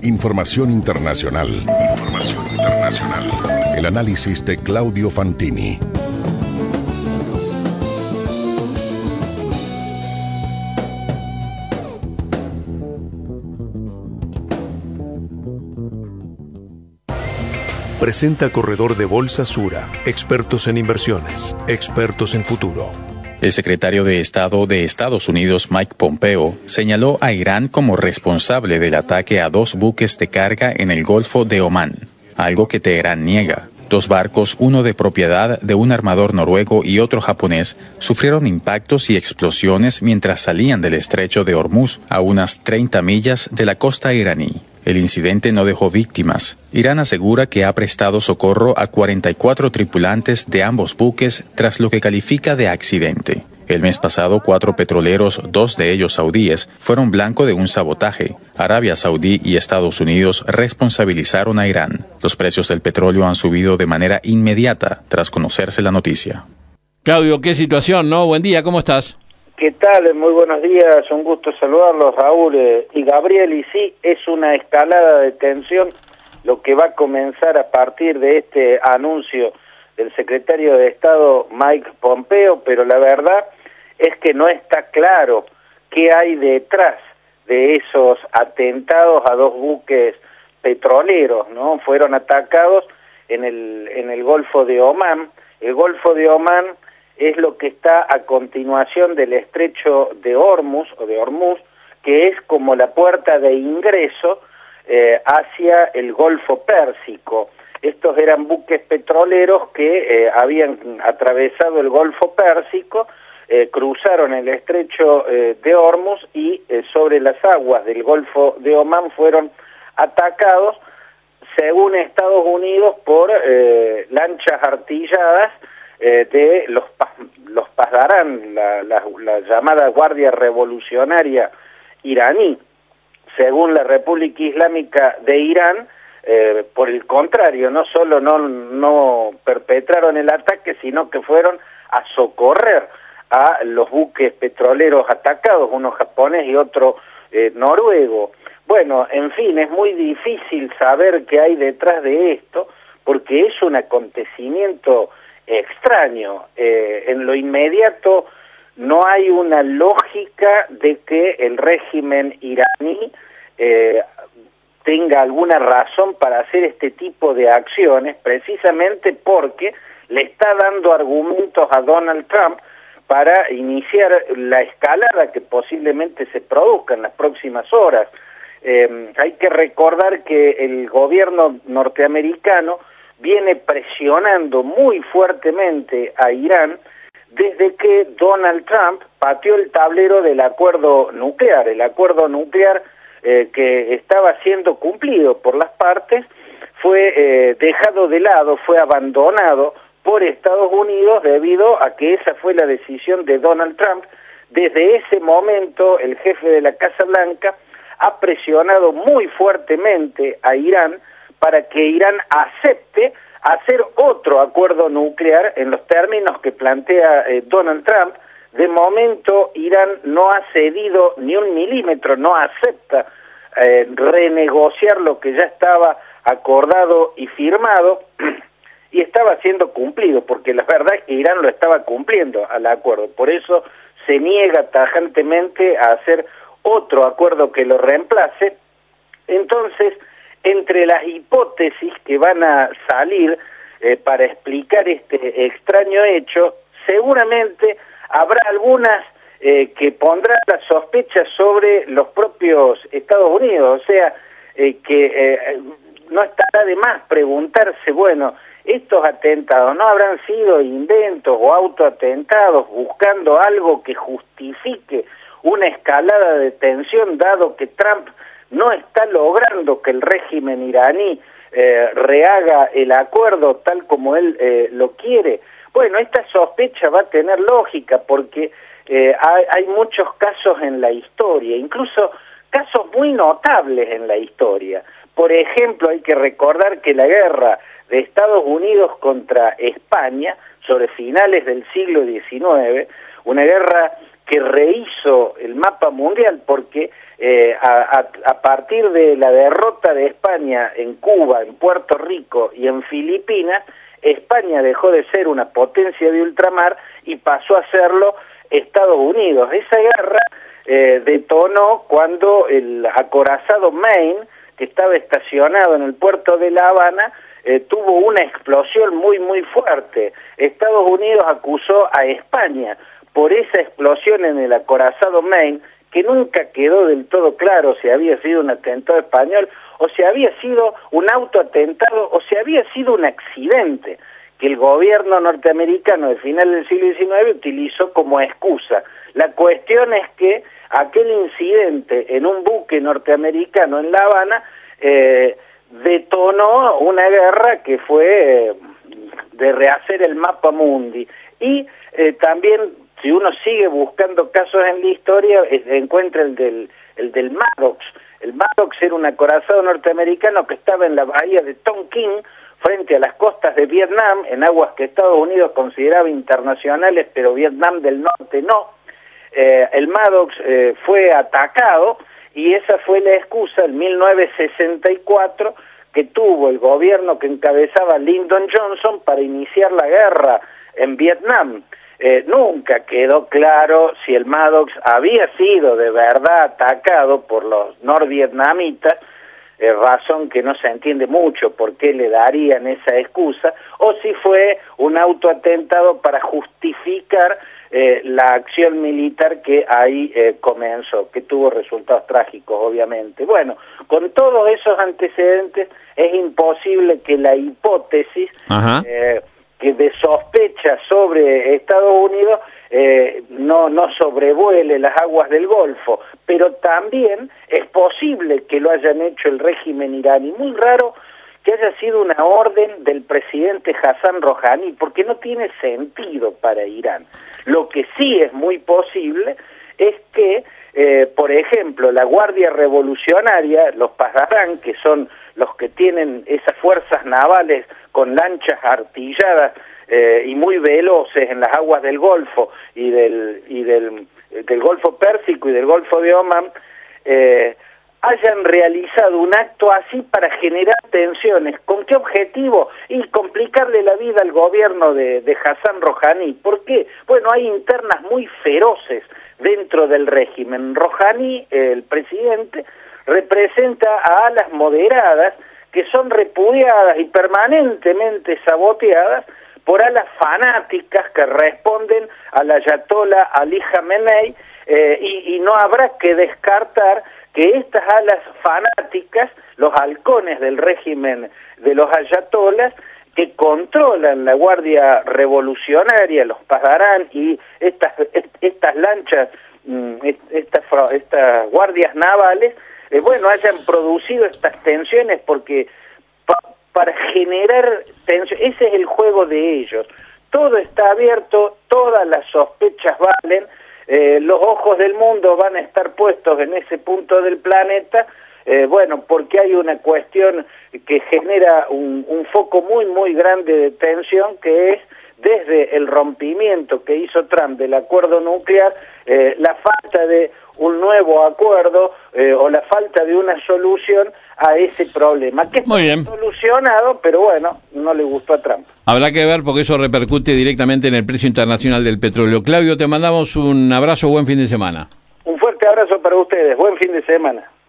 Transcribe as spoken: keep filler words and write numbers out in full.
Información internacional. Información internacional. El análisis de Claudio Fantini. Presenta Corredor de Bolsa Sura, expertos en inversiones, expertos en futuro. El secretario de Estado de Estados Unidos, Mike Pompeo, señaló a Irán como responsable del ataque a dos buques de carga en el Golfo de Omán, algo que Teherán niega. Dos barcos, uno de propiedad de un armador noruego y otro japonés, sufrieron impactos y explosiones mientras salían del estrecho de Hormuz, a unas treinta millas de la costa iraní. El incidente no dejó víctimas. Irán asegura que ha prestado socorro a cuarenta y cuatro tripulantes de ambos buques tras lo que califica de accidente. El mes pasado, cuatro petroleros, dos de ellos saudíes, fueron blanco de un sabotaje. Arabia Saudí y Estados Unidos responsabilizaron a Irán. Los precios del petróleo han subido de manera inmediata tras conocerse la noticia. Claudio, qué situación, ¿no? Buen día, ¿cómo estás? ¿Qué tal? Muy buenos días, un gusto saludarlos, Raúl eh, y Gabriel. Y sí, es una escalada de tensión lo que va a comenzar a partir de este anuncio del secretario de Estado Mike Pompeo, pero la verdad es que no está claro qué hay detrás de esos atentados a dos buques petroleros, ¿no? Fueron atacados en el, en el Golfo de Omán. El Golfo de Omán es lo que está a continuación del estrecho de Hormuz, o de Hormuz, que es como la puerta de ingreso eh, hacia el Golfo Pérsico. Estos eran buques petroleros que eh, habían atravesado el Golfo Pérsico, eh, cruzaron el estrecho eh, de Hormuz y eh, sobre las aguas del Golfo de Omán fueron atacados, según Estados Unidos, por eh, lanchas artilladas Eh, de los los Pasdarán, la, la, la llamada Guardia Revolucionaria iraní. Según la República Islámica de Irán, eh, por el contrario, no solo no, no perpetraron el ataque, sino que fueron a socorrer a los buques petroleros atacados, uno japonés y otro eh, noruego. Bueno, en fin, es muy difícil saber qué hay detrás de esto, porque es un acontecimiento extraño. Eh, en lo inmediato no hay una lógica de que el régimen iraní eh, tenga alguna razón para hacer este tipo de acciones, precisamente porque le está dando argumentos a Donald Trump para iniciar la escalada que posiblemente se produzca en las próximas horas. Eh, hay que recordar que el gobierno norteamericano viene presionando muy fuertemente a Irán desde que Donald Trump pateó el tablero del acuerdo nuclear, el acuerdo nuclear eh, que estaba siendo cumplido por las partes, fue eh, dejado de lado, fue abandonado por Estados Unidos debido a que esa fue la decisión de Donald Trump. Desde ese momento, el jefe de la Casa Blanca ha presionado muy fuertemente a Irán para que Irán acepte hacer otro acuerdo nuclear en los términos que plantea eh, Donald Trump. De momento, Irán no ha cedido ni un milímetro, no acepta eh, renegociar lo que ya estaba acordado y firmado, y estaba siendo cumplido, porque la verdad es que Irán lo estaba cumpliendo al acuerdo. Por eso se niega tajantemente a hacer otro acuerdo que lo reemplace. Entonces, entre las hipótesis que van a salir eh, para explicar este extraño hecho, seguramente habrá algunas eh, que pondrán la sospecha sobre los propios Estados Unidos, o sea, eh, que eh, no estará de más preguntarse, bueno, estos atentados no habrán sido inventos o autoatentados buscando algo que justifique una escalada de tensión, dado que Trump no está logrando que el régimen iraní eh, rehaga el acuerdo tal como él eh, lo quiere. Bueno, esta sospecha va a tener lógica porque eh, hay, hay muchos casos en la historia, incluso casos muy notables en la historia. Por ejemplo, hay que recordar que la guerra de Estados Unidos contra España, sobre finales del siglo diecinueve, una guerra que rehizo el mapa mundial, porque eh, a, a, a partir de la derrota de España en Cuba, en Puerto Rico y en Filipinas, España dejó de ser una potencia de ultramar y pasó a serlo Estados Unidos. Esa guerra eh, detonó cuando el acorazado Maine, que estaba estacionado en el puerto de La Habana, eh, tuvo una explosión muy muy fuerte. Estados Unidos acusó a España por esa explosión en el acorazado Maine, que nunca quedó del todo claro si había sido un atentado español, o si había sido un autoatentado, o si había sido un accidente que el gobierno norteamericano de final del siglo diecinueve utilizó como excusa. La cuestión es que aquel incidente en un buque norteamericano en La Habana eh, detonó una guerra que fue eh, de rehacer el mapa mundi. Y eh, también, si uno sigue buscando casos en la historia, eh, encuentra el del, el del Maddox. El Maddox era un acorazado norteamericano que estaba en la bahía de Tonkin, frente a las costas de Vietnam, en aguas que Estados Unidos consideraba internacionales, pero Vietnam del Norte no. Eh, el Maddox eh, fue atacado, y esa fue la excusa en mil novecientos sesenta y cuatro que tuvo el gobierno que encabezaba Lyndon Johnson para iniciar la guerra en Vietnam. Eh, nunca quedó claro si el Maddox había sido de verdad atacado por los norvietnamitas, eh, razón que no se entiende mucho por qué le darían esa excusa, o si fue un autoatentado para justificar eh, la acción militar que ahí eh, comenzó, que tuvo resultados trágicos, obviamente. Bueno, con todos esos antecedentes es imposible que la hipótesis eh, que de sospecha sobre Estados Unidos eh, no, no sobrevuele las aguas del Golfo, pero también es posible que lo hayan hecho el régimen iraní. Muy raro que haya sido una orden del presidente Hassan Rouhani, porque no tiene sentido para Irán. Lo que sí es muy posible es que, eh, por ejemplo, la Guardia Revolucionaria, los Pasdarán, que son los que tienen esas fuerzas navales con lanchas artilladas eh, y muy veloces en las aguas del Golfo y del y del, del Golfo Pérsico y del Golfo de Omán, eh, hayan realizado un acto así para generar tensiones. ¿Con qué objetivo? Y complicarle la vida al gobierno de, de Hassan Rouhani. ¿Por qué? Bueno, hay internas muy feroces dentro del régimen. Rouhani, el presidente, representa a alas moderadas que son repudiadas y permanentemente saboteadas por alas fanáticas que responden al ayatollah Ali Khamenei, eh, y, y no habrá que descartar que estas alas fanáticas, los halcones del régimen de los ayatolás, que controlan la Guardia Revolucionaria, los Pasdarán y estas estas lanchas, estas, estas guardias navales, eh, bueno, hayan producido estas tensiones, porque pa, para generar tensión, ese es el juego de ellos. Todo está abierto, todas las sospechas valen, eh, los ojos del mundo van a estar puestos en ese punto del planeta, eh, bueno, porque hay una cuestión que genera un, un foco muy, muy grande de tensión, que es desde el rompimiento que hizo Trump del acuerdo nuclear, eh, la falta de un nuevo acuerdo eh, o la falta de una solución a ese problema, que está solucionado, pero bueno, no le gustó a Trump. Habrá que ver, porque eso repercute directamente en el precio internacional del petróleo. Claudio, te mandamos un abrazo, buen fin de semana. Un fuerte abrazo para ustedes, buen fin de semana.